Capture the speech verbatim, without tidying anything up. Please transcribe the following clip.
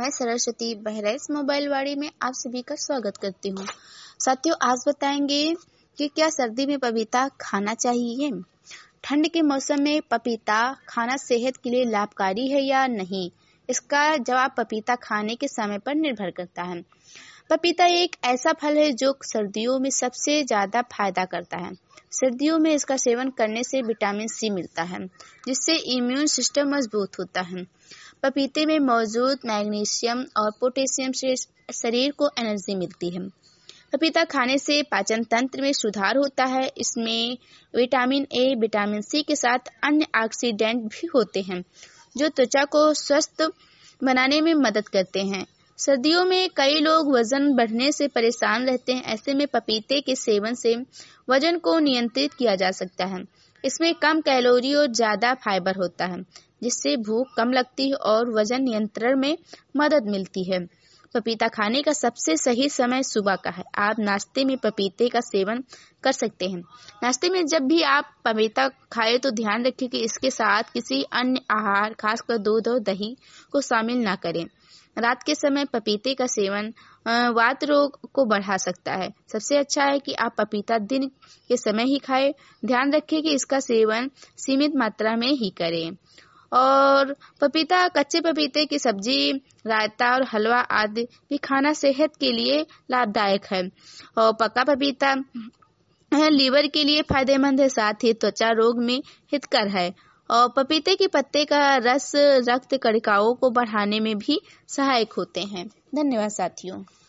मैं सरस्वती बहराइच मोबाइल वाड़ी में आप सभी का स्वागत करती हूँ। साथियों, आज बताएंगे कि क्या सर्दी में पपीता खाना चाहिए। ठंड के मौसम में पपीता खाना सेहत के लिए लाभकारी है या नहीं, इसका जवाब पपीता खाने के समय पर निर्भर करता है। पपीता एक ऐसा फल है जो सर्दियों में सबसे ज्यादा फायदा करता है। सर्दियों में इसका सेवन करने से विटामिन सी मिलता है, जिससे इम्यून सिस्टम मजबूत होता है। पपीते में मौजूद मैग्नीशियम और पोटेशियम से शरीर को एनर्जी मिलती है। पपीता खाने से पाचन तंत्र में सुधार होता है। इसमें विटामिन ए, विटामिन सी के साथ अन्य ऑक्सीडेंट भी होते हैं, जो त्वचा को स्वस्थ बनाने में मदद करते हैं। सर्दियों में कई लोग वजन बढ़ने से परेशान रहते हैं। ऐसे में पपीते के सेवन से वजन को नियंत्रित किया जा सकता है। इसमें कम कैलोरी और ज्यादा फाइबर होता है, जिससे भूख कम लगती है और वजन नियंत्रण में मदद मिलती है। पपीता खाने का सबसे सही समय सुबह का है। आप नाश्ते में पपीते का सेवन कर सकते हैं। नाश्ते में जब भी आप पपीता खाएं तो ध्यान रखें कि इसके साथ किसी अन्य आहार, खासकर दूध और दही को शामिल ना करें। रात के समय पपीते का सेवन वात रोग को बढ़ा सकता है। सबसे अच्छा है कि आप पपीता दिन के समय ही खाएं। ध्यान रखें कि इसका सेवन सीमित मात्रा में ही करें। और पपीता कच्चे पपीते की सब्जी, रायता और हलवा आदि भी खाना सेहत के लिए लाभदायक है। और पका पपीता लीवर के लिए फायदेमंद है, साथ ही त्वचा रोग में हितकर है। और पपीते के पत्ते का रस रक्त कणिकाओं को बढ़ाने में भी सहायक होते हैं। धन्यवाद साथियों।